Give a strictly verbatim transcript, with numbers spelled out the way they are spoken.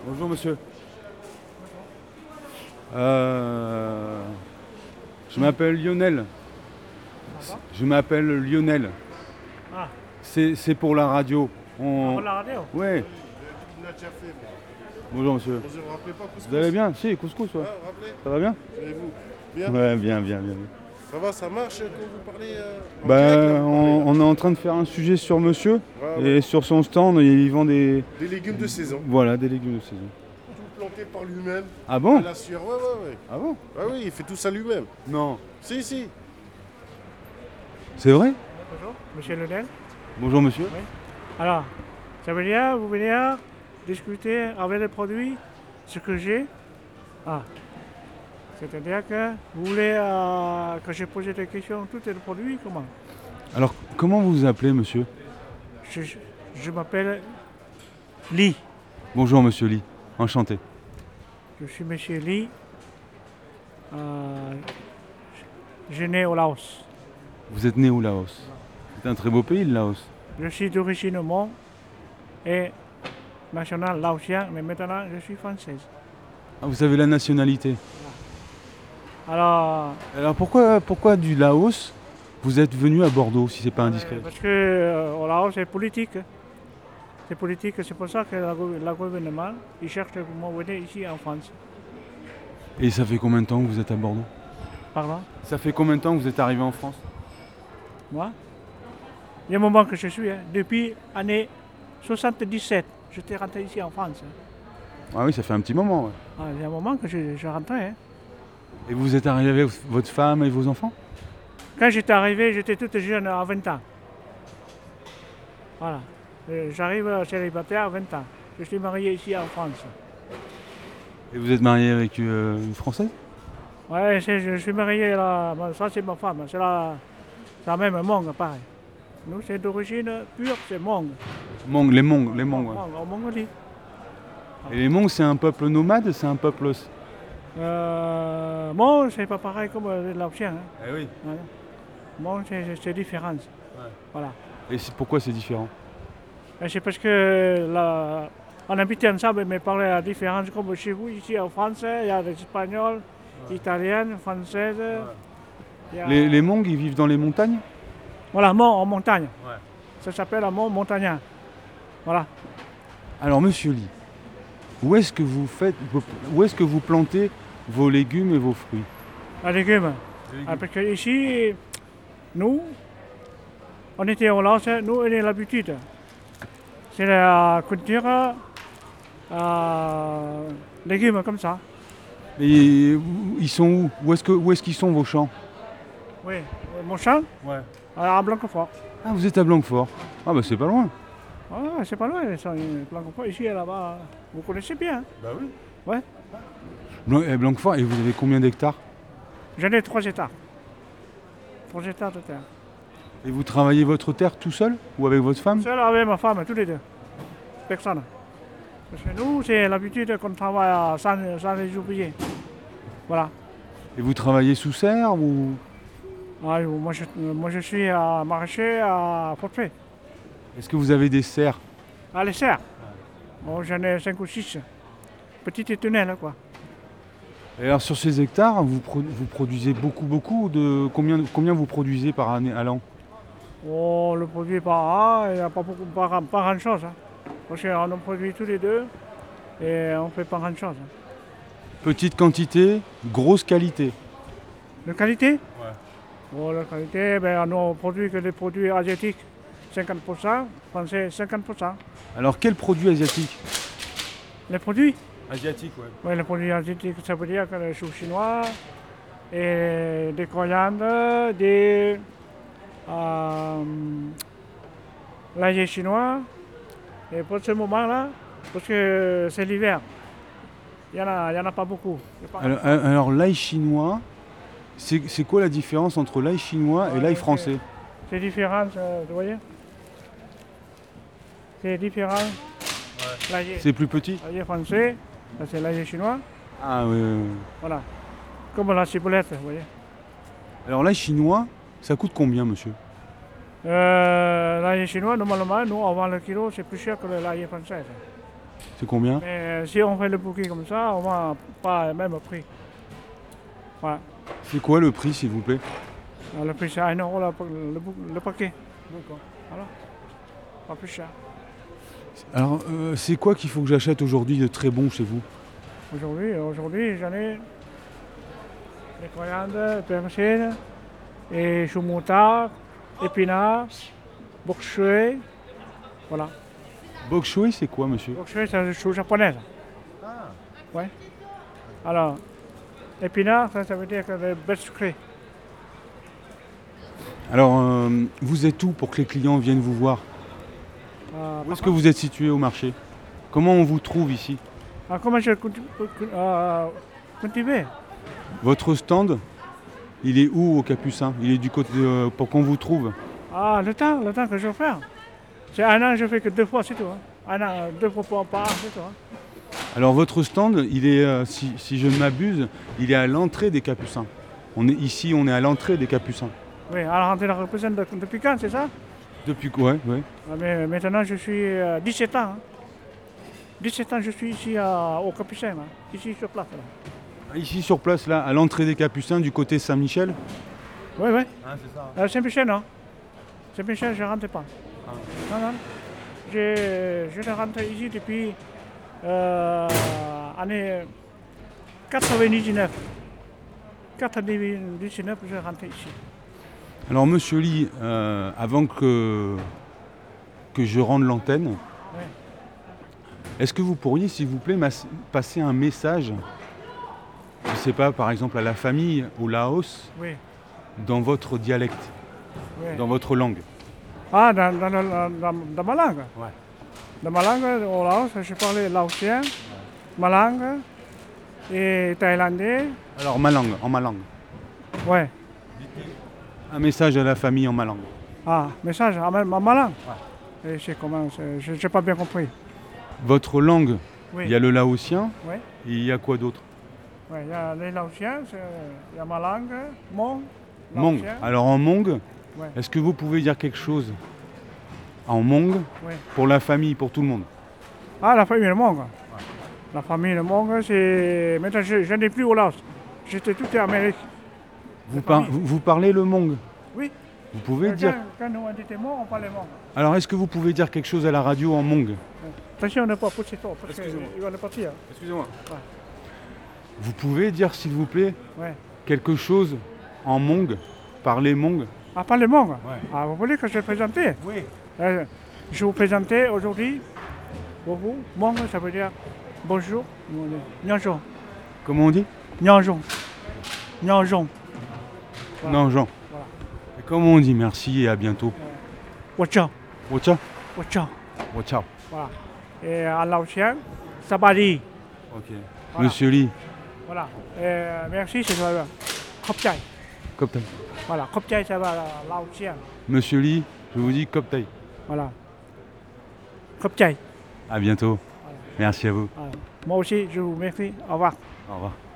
Bonjour monsieur. Euh, je m'appelle Lionel. Pardon? Je m'appelle Lionel. Ah, C'est c'est pour la radio. ah, On... pour la radio. Ouais. Il l'a déjà fait, moi. Bonjour monsieur. Vous vous rappelez pas Couscous? Vous allez bien? Si, couscous, ouais. Ouais, vous vous rappelez? Ça va bien? Et vous? Bien? Ouais, bien, bien, bien. bien. Ça va, ça marche quand vous parlez euh, en Bah, direct, là, vous on, parlez, on est en train de faire un sujet sur monsieur. là. Ouais, Et ouais. sur son stand, il vend des. Des légumes de saison. Voilà, des légumes de saison. Tout planté par lui-même. Ah bon? À la sueur. Ouais, ouais, ouais. Ah bon? Ah oui, il fait tout ça lui-même. Non. Si, si. C'est vrai? Bonjour, monsieur Lionel. Bonjour monsieur. Oui. Alors, ça veut dire, vous venez discuter avec les produits, ce que j'ai. Ah, c'est-à-dire que vous voulez euh, que je pose des questions, tous les produits, comment? Alors, comment vous vous appelez monsieur? Je, je- je m'appelle Lee. Bonjour monsieur Lee. Enchanté. Je suis monsieur Lee. Euh, je je suis né au Laos. Vous êtes né au Laos. C'est un très beau pays le Laos. Je suis d'origine Hmong et national laotien, mais maintenant je suis française. Ah, vous avez la nationalité. Alors, Alors pourquoi, pourquoi du Laos vous êtes venu à Bordeaux si c'est pas euh, indiscret? parce que euh, au Laos c'est politique. C'est politique, c'est pour ça que la, gou- la gouvernement il cherche pour m'envoyer ici en France. Et ça fait combien de temps que vous êtes à Bordeaux? Pardon, Ça fait combien de temps que vous êtes arrivé en France? moi. Il y a un moment que je suis, hein, depuis l'année soixante-dix-sept, j'étais rentré ici en France. hein. Ah oui, ça fait un petit moment. ouais. Ah, il y a un moment que je, je rentrais. hein. Et vous êtes arrivé avec votre femme et vos enfants? Quand j'étais arrivé, j'étais toute jeune à vingt ans. Voilà. Euh, J'arrive célibataire à vingt ans. Je suis marié ici en France. Et vous êtes marié avec euh, une Française? Ouais, c'est- je suis marié là. Bon, ça c'est ma femme. C'est la, c'est la même Hmong, pareil. Nous, c'est d'origine pure, c'est Hmong. Mong, les Mongs, les Mongs. ouais. Hmong, en Mongolie. Et les Mongs, c'est un peuple nomade, c'est un peuple. Euh, Hmong, c'est pas pareil comme les Laotiens. Hein. Eh oui. Voilà. Hmong, c'est c'est- c'est différent. Voilà. Et c'est pourquoi c'est différent? Et c'est parce que là, on habitait ensemble, mais parlait à différence comme chez vous, ici en France, il y a des Espagnols, Italiennes, Françaises. il y a- Les, les Mongs, ils vivent dans les montagnes? Voilà, mont en montagne. Ouais. Ça s'appelle un mont montagnard. Voilà. Alors monsieur Lee, où est-ce que vous faites, où est-ce que vous plantez vos légumes et vos fruits? Les légumes. Ah, parce que ici, nous, on était au Laos, nous, on a l'habitude. C'est la culture euh, légumes comme ça. Et ils sont où? Où est-ce que, où est-ce qu'ils sont vos champs? Oui, mon champ, Ouais. à Blanquefort. Ah, vous êtes à Blanquefort. Ah bah c'est pas loin. Ah, c'est pas loin, ils sont Blanquefort, ici et là-bas. Vous connaissez bien. hein. Bah oui. Ouais. Blan- eh, Blanquefort, et vous avez combien d'hectares? J'en ai trois hectares. Trois hectares de terre. Et vous travaillez votre terre tout seul ou avec votre femme? Seul avec ma femme, tous les deux. Personne. Parce que nous, c'est l'habitude qu'on travaille sans, sans les ouvriers. Voilà. Et vous travaillez sous serre ou? Ah, moi, je, moi, je suis à maraîcher à forfait. Est-ce que vous avez des serres? À les serres. Bon, j'en ai cinq ou six. Petite tunnel, quoi. Et alors sur ces hectares, vous, pro- vous produisez beaucoup, beaucoup de combien, combien vous produisez par année à l'an? Oh, le produit par an, il n'y a pas, beaucoup, pas, grand- pas grand-chose. hein. Parce qu'on en produit tous les deux et on ne fait pas grand-chose. hein. Petite quantité, grosse qualité. De qualité? Ouais. Bon, la qualité, ben, on ne produit que des produits asiatiques, cinquante pour cent, français cinquante pour cent. Alors quel produit asiatique? Les produits? Asiatique, ouais. Oui, les produits asiatiques, ça veut dire que les choux chinois, et des coriandres, des. Euh, l'ail chinois. Et pour ce moment-là, parce que c'est l'hiver, il n'y en, a- il y en a pas beaucoup. Il y a pas- Alors, alors, l'ail chinois, c'est c'est quoi la différence entre l'ail chinois et Ouais, l'ail ok. français? C'est différent, ça, vous voyez? C'est différent. L'ail C'est plus petit? l'ail français, ça c'est l'ail chinois. Ah oui, oui, oui. Voilà. Comme la ciboulette, vous voyez. Alors l'ail chinois, ça coûte combien monsieur? Euh, l'ail chinois, normalement, nous, on vend le kilo, c'est plus cher que le l'ail français. C'est combien? Mais euh, si on fait le bouquet comme ça, on va pas le même prix. Voilà. C'est quoi le prix, s'il vous plaît? Alors, le prix c'est un euro le, le, bou- le paquet. D'accord. Voilà. Pas plus cher. Alors, euh, c'est quoi qu'il faut que j'achète aujourd'hui de très bon chez vous? Aujourd'hui, aujourd'hui, j'en ai des coriandres, persil, et chou moutard, épinards, bok choy. Voilà. Bok choy, c'est quoi, monsieur? Bok choy, c'est un chou japonais. Ah. Ouais. Alors, épinards, ça, ça veut dire que les bêtes sucrées. Alors, euh, vous êtes où pour que les clients viennent vous voir? Euh, Où est-ce que vous êtes situé au marché? Comment on vous trouve ici? Ah, comment je cultive, euh, cultiver? Votre stand, il est où au Capucin? Il est du côté euh, pour qu'on vous trouve? Ah, le temps, le temps que je fais. C'est un an, je fais que deux fois, c'est tout. Hein. Un an, deux fois par par an, c'est tout. Hein. Alors votre stand, il est, euh, si, si je ne m'abuse, il est à l'entrée des Capucins. On est ici, on est à l'entrée des Capucins. Oui, à la rentrée, la représente de- depuis quand, c'est ça? Depuis quoi? Ouais, ouais. Ah, mais maintenant, je suis euh, dix-sept ans. Hein. dix-sept ans, je suis ici à- au Capucin, hein, ici sur place. Là. Ici sur place, là, à l'entrée des Capucins, du côté Saint-Michel. Oui, oui. Ah, c'est ça. Euh, Saint-Michel, non. Saint-Michel, je ne rentre pas. Non, non. Je, je ne rentre ici depuis euh, année quatre-vingt-dix-neuf. quatre-vingt-dix-neuf, je rentre ici. Alors Monsieur Lee, euh, avant que, que je rende l'antenne, Oui. est-ce que vous pourriez, s'il vous plaît, mas- passer un message, je ne sais pas, par exemple à la famille au Laos, Oui, dans votre dialecte, oui. dans votre langue? Ah, dans, dans, dans, dans, dans ma langue. Ouais. Dans ma langue, au Laos, je parlais laotien, ma langue, et thaïlandais. Alors ma langue, en ma langue. Ouais. Un message à la famille en ma langue. Ah, message en ma, ma langue. Et c'est comment, c'est- je n'ai pas bien compris. Votre langue, Oui. il y a le laotien, Oui. et il y a quoi d'autre? Ouais, il y a les laotiens, c'est- il y a ma langue, mon, Mong. laotien. Alors en Mong, Ouais. est-ce que vous pouvez dire quelque chose en Mong Oui. pour la famille, pour tout le monde? Ah, la famille de Mong. La famille de Mong, c'est. Maintenant, je, je n'ai plus au Laos. J'étais tout en Amérique. Vous, La par- famille. vous- vous parlez le Mong? Oui. Vous pouvez Quand, dire. quand nous on était morts, on parlait Mong. Alors est-ce que vous pouvez dire quelque chose à la radio en Mong? Attention, on n'est pas poussé trop, parce Excusez-moi. qu'il va le partir. Excusez-moi. Ouais. Vous pouvez dire s'il vous plaît Ouais. quelque chose en Mong? Parler Mong? Ah, parler Mong. Ouais. Ah, vous voulez que je présente? Oui. Euh, je vous présentais aujourd'hui, pour vous, Mong, ça veut dire bonjour. Nyanjong. Comment on dit? Nyanjong. Nyanjong. Voilà. Non, Jean. Voilà. Et comment on dit merci et à bientôt? Wacha. Wacha? Wacha. Wacha. Voilà. Et en laotien, Sabadi. Ok. Voilà. Monsieur Lee, Voilà. Et merci, c'est ça. Khopchai. Koptai. Voilà. Khopchai, ça va laotien. Monsieur Lee, je vous dis Koptai. Voilà. Khopchai. À bientôt. Merci à vous. Voilà. Moi aussi, je vous remercie. Au revoir. Au revoir.